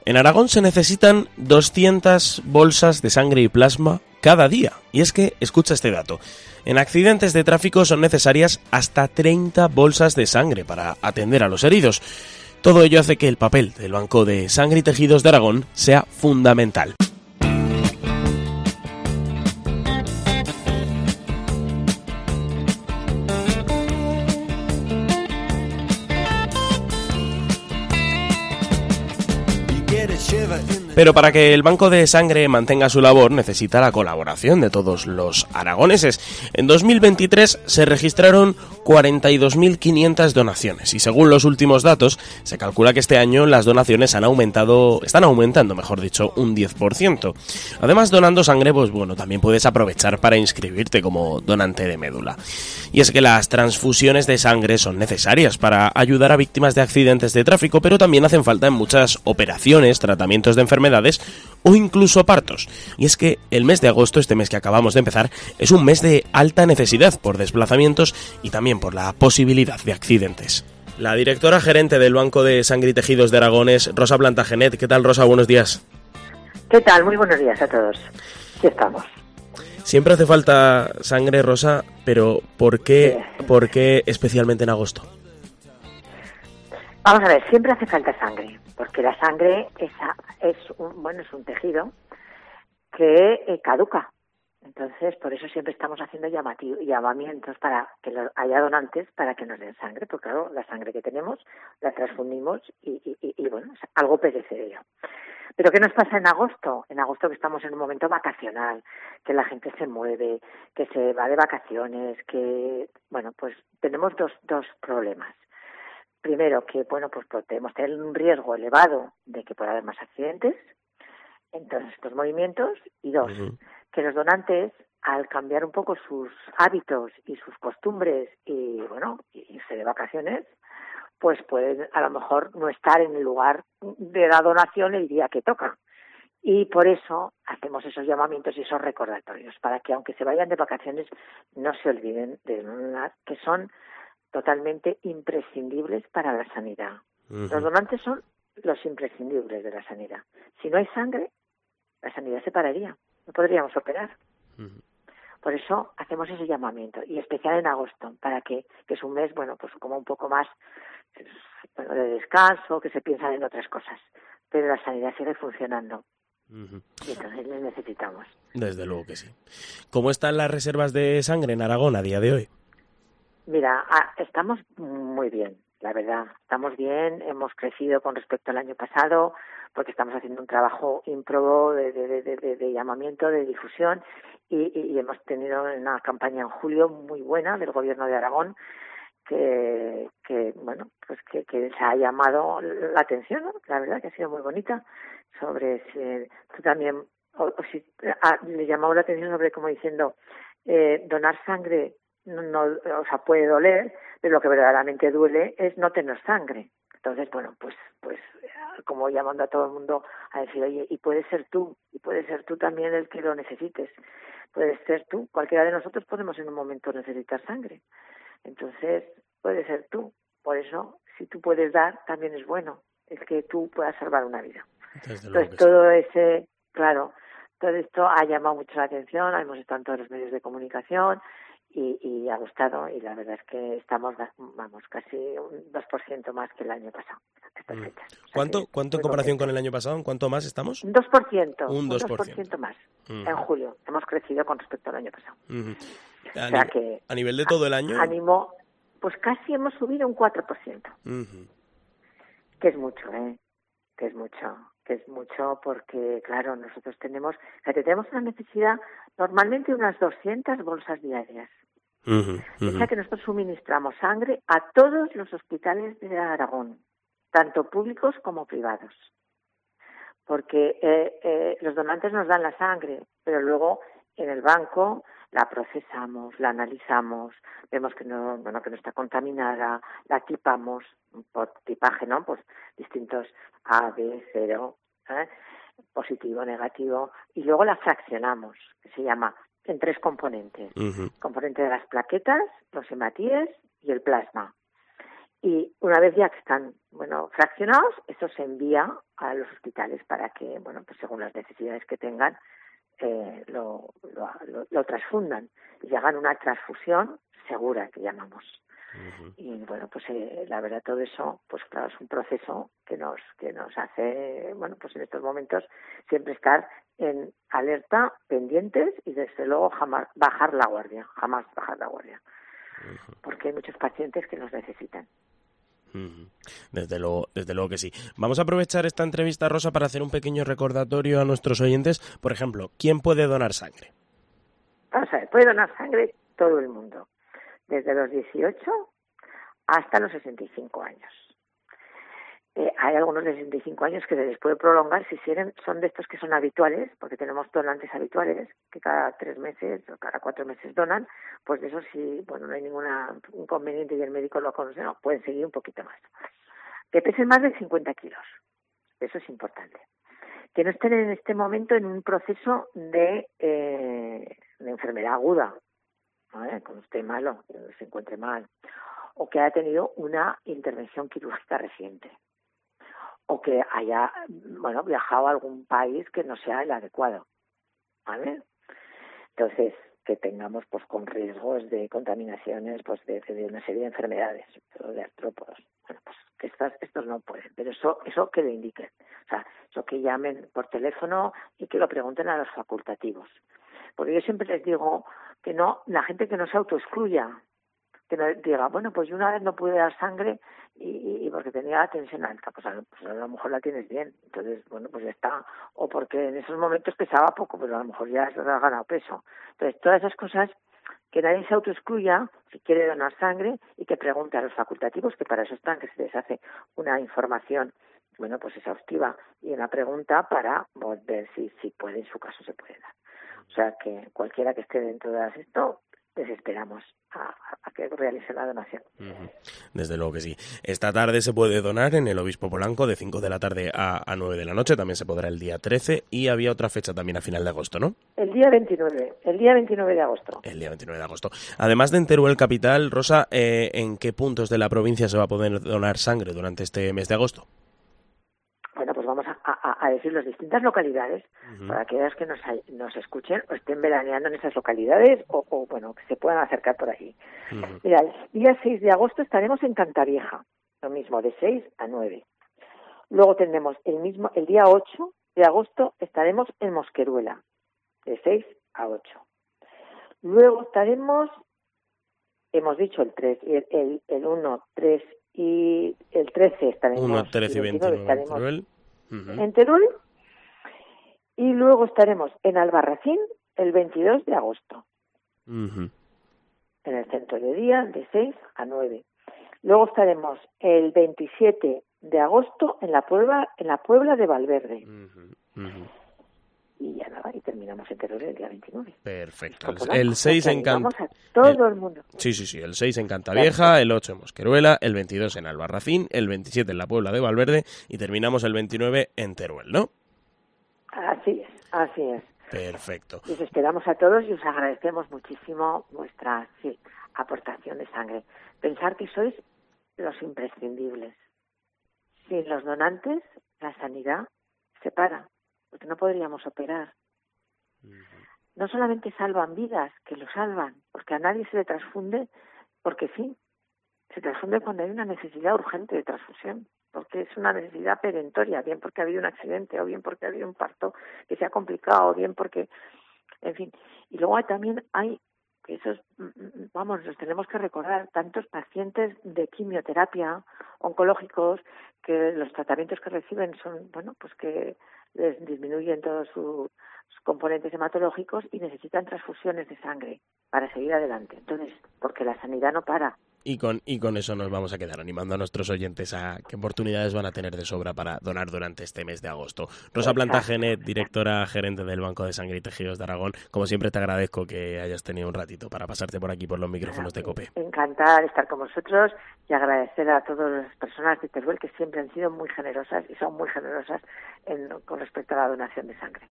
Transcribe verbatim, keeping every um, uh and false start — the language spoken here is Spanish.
En Aragón se necesitan doscientas bolsas de sangre y plasma cada día. Y es que, escucha este dato, en accidentes de tráfico son necesarias hasta treinta bolsas de sangre para atender a los heridos. Todo ello hace que el papel del Banco de Sangre y Tejidos de Aragón sea fundamental. Pero para que el Banco de Sangre mantenga su labor necesita la colaboración de todos los aragoneses. En dos mil veintitrés se registraron cuarenta y dos mil quinientas donaciones y según los últimos datos se calcula que este año las donaciones han aumentado, están aumentando, mejor dicho, un diez por ciento. Además, donando sangre, pues bueno, también puedes aprovechar para inscribirte como donante de médula. Y es que las transfusiones de sangre son necesarias para ayudar a víctimas de accidentes de tráfico, pero también hacen falta en muchas operaciones, tratamientos de enfermedades o incluso partos. Y es que el mes de agosto, este mes que acabamos de empezar, es un mes de alta necesidad por desplazamientos y también por la posibilidad de accidentes. La directora gerente del Banco de Sangre y Tejidos de Aragón es Rosa Plantagenet. ¿Qué tal, Rosa? Buenos días. ¿Qué tal? Muy buenos días a todos. Aquí estamos. Siempre hace falta sangre, Rosa, pero ¿por qué, sí. ¿por qué especialmente en agosto? Vamos a ver, siempre hace falta sangre, porque la sangre es, es un bueno es un tejido que eh, caduca. Entonces, por eso siempre estamos haciendo llamati- llamamientos para que lo, haya donantes para que nos den sangre, porque claro, la sangre que tenemos la transfundimos y, y, y, y bueno, algo perecedero. Pero ¿qué nos pasa en agosto? En agosto que estamos en un momento vacacional, que la gente se mueve, que se va de vacaciones, que, bueno, pues tenemos dos, dos problemas. Primero, que, bueno, pues podemos tener un riesgo elevado de que pueda haber más accidentes en todos estos movimientos. Y dos, uh-huh. que los donantes, al cambiar un poco sus hábitos y sus costumbres y, bueno, irse de vacaciones, pues pueden a lo mejor no estar en el lugar de la donación el día que toca. Y por eso hacemos esos llamamientos y esos recordatorios, para que aunque se vayan de vacaciones no se olviden de donar, que son totalmente imprescindibles para la sanidad. Uh-huh. Los donantes son los imprescindibles de la sanidad. Si no hay sangre, la sanidad se pararía, no podríamos operar. Uh-huh. Por eso hacemos ese llamamiento, y especial en agosto, para que, que es un mes, bueno, pues como un poco más bueno, de descanso, que se piensan en otras cosas, pero la sanidad sigue funcionando. Uh-huh. Y entonces les necesitamos. Desde luego que sí. ¿Cómo están las reservas de sangre en Aragón a día de hoy? Mira, estamos muy bien, la verdad. Estamos bien, hemos crecido con respecto al año pasado, porque estamos haciendo un trabajo ímprobo de, de, de, de, de llamamiento, de difusión, y, y, y hemos tenido una campaña en julio muy buena del Gobierno de Aragón, que, que bueno, pues que, que se ha llamado la atención, ¿no? La verdad que ha sido muy bonita, sobre si tú también, o, o si ah, le llamamos la atención sobre como diciendo, eh, donar sangre no, no, o sea, puede doler, pero lo que verdaderamente duele es no tener sangre. Entonces, bueno, pues, pues, como llamando a todo el mundo a decir, oye, y puede ser tú, y puede ser tú también el que lo necesites, puede ser tú, cualquiera de nosotros podemos en un momento necesitar sangre. Entonces, puede ser tú. Por eso, si tú puedes dar, también es bueno, es que tú puedas salvar una vida. Entonces, todo ese, claro, todo esto ha llamado mucho la atención, hemos estado en todos los medios de comunicación y, y ha gustado, y la verdad es que estamos, vamos, casi un dos por ciento más que el año pasado. Estas mm. fechas. O sea ¿Cuánto, cuánto en comparación contenta. con el año pasado? ¿En cuánto más estamos? Un dos por ciento. Un dos por ciento. Un dos por ciento más. Mm. En julio. Hemos crecido con respecto al año pasado. Mm. A, o sea ni- que a nivel de todo el año... Ánimo, pues casi hemos subido un cuatro por ciento. Mm. Que es mucho, ¿eh? Que es mucho. Que es mucho porque, claro, nosotros tenemos... O sea, tenemos una necesidad, normalmente unas doscientas bolsas diarias. Uh-huh, uh-huh. O sea que nosotros suministramos sangre a todos los hospitales de Aragón, tanto públicos como privados. Porque eh, eh, los donantes nos dan la sangre, pero luego en el banco la procesamos, la analizamos, vemos que no, bueno, que no está contaminada, la tipamos por tipaje, ¿no? Pues distintos A, B, cero, ¿eh? Positivo, negativo, y luego la fraccionamos, que se llama en tres componentes. Uh-huh. Componente de las plaquetas, los hematíes y el plasma. Y una vez ya que están, bueno, fraccionados, eso se envía a los hospitales para que, bueno, pues según las necesidades que tengan, eh, lo, lo, lo, lo transfundan y hagan una transfusión segura, que llamamos. Uh-huh. Y bueno, pues eh, la verdad todo eso, pues claro, es un proceso que nos que nos hace, bueno, pues en estos momentos siempre estar en alerta, pendientes y desde luego jamás bajar la guardia, jamás bajar la guardia, uh-huh. porque hay muchos pacientes que nos necesitan. Desde luego, desde luego que sí. Vamos a aprovechar esta entrevista, Rosa, para hacer un pequeño recordatorio a nuestros oyentes. Por ejemplo, ¿quién puede donar sangre? Vamos a ver, puede donar sangre todo el mundo, desde los dieciocho hasta los sesenta y cinco años. Eh, hay algunos de sesenta y cinco años que se les puede prolongar si quieren, son de estos que son habituales, porque tenemos donantes habituales que cada tres meses o cada cuatro meses donan, pues de eso sí, bueno, no hay ningún inconveniente y el médico lo conoce, no, pueden seguir un poquito más. Que pesen más de cincuenta kilos, eso es importante. Que no estén en este momento en un proceso de, eh, de enfermedad aguda, ¿vale? Cuando esté malo, que se encuentre mal, o que haya tenido una intervención quirúrgica reciente, o que haya, bueno, viajado a algún país que no sea el adecuado, ¿vale? Entonces, que tengamos, pues, con riesgos de contaminaciones, pues, de, de una serie de enfermedades, de artrópodos. Bueno, pues, que estas, estos no pueden, pero eso, eso que lo indiquen. O sea, eso que llamen por teléfono y que lo pregunten a los facultativos. Porque yo siempre les digo que no, la gente que no se autoexcluya, que no diga, bueno, pues yo una vez no pude dar sangre y, y porque tenía la tensión alta, pues a, pues a lo mejor la tienes bien, entonces, bueno, pues ya está. O porque en esos momentos pesaba poco, pero a lo mejor ya has ganado peso. Entonces, todas esas cosas, que nadie se autoexcluya si quiere donar sangre y que pregunte a los facultativos, que para eso están, que se les hace una información, bueno, pues exhaustiva y una pregunta para ver si, si puede, en su caso se puede dar. O sea, que cualquiera que esté dentro de esto, les esperamos a, a que realice la donación. Uh-huh. Desde luego que sí. Esta tarde se puede donar en el Obispo Polanco de cinco de la tarde a, a nueve de la noche. También se podrá el día trece y había otra fecha también a final de agosto, ¿no? El día veintinueve. El día veintinueve de agosto. El día veintinueve de agosto. Además de en Teruel capital, Rosa, eh, ¿en qué puntos de la provincia se va a poder donar sangre durante este mes de agosto? Bueno, pues vamos a, a, a decir las distintas localidades, uh-huh, para aquellos que nos, nos escuchen o estén veraneando en esas localidades o, o bueno, que se puedan acercar por allí. Uh-huh. Mira, el día seis de agosto estaremos en Cantavieja, lo mismo, de seis a nueve. Luego tendremos el mismo, el día ocho de agosto estaremos en Mosqueruela, de seis a ocho. Luego estaremos, hemos dicho el tres, el, el, el uno, tres y el trece estaremos uno, trece y veintinueve estaremos en Teruel. Uh-huh. En Teruel, y luego estaremos en Albarracín el veintidós de agosto, uh-huh, en el centro de día de seis a nueve. Luego estaremos el veintisiete de agosto en la Puebla, en la Puebla de Valverde. Uh-huh, uh-huh. Y ya nada, y terminamos en Teruel el día veintinueve. Perfecto. El, el seis en Cantavieja. todo el, el mundo. Sí, sí, sí. El seis en Cantavieja, el ocho en Mosqueruela, el veintidós en Albarracín, el veintisiete en la Puebla de Valverde y terminamos el veintinueve en Teruel, ¿no? Así es, así es. Perfecto. Y os esperamos a todos y os agradecemos muchísimo vuestra sí, aportación de sangre. Pensar que sois los imprescindibles. Sin los donantes, la sanidad se para. Porque no podríamos operar. No solamente salvan vidas, que lo salvan, porque a nadie se le transfunde, porque sí, se transfunde cuando hay una necesidad urgente de transfusión, porque es una necesidad perentoria, bien porque ha habido un accidente, o bien porque ha habido un parto que se ha complicado, o bien porque, en fin. Y luego también hay, que esos, vamos, los tenemos que recordar, tantos pacientes de quimioterapia, oncológicos, que los tratamientos que reciben son, bueno, pues que les disminuyen todos sus, sus componentes hematológicos y necesitan transfusiones de sangre para seguir adelante. Entonces, porque la sanidad no para. Y con, y con eso nos vamos a quedar animando a nuestros oyentes a qué oportunidades van a tener de sobra para donar durante este mes de agosto. Rosa Plantagenet, directora gerente del Banco de Sangre y Tejidos de Aragón, como siempre te agradezco que hayas tenido un ratito para pasarte por aquí por los micrófonos de COPE. Encantada de estar con vosotros y agradecer a todas las personas de Teruel que siempre han sido muy generosas y son muy generosas en, con respecto a la donación de sangre.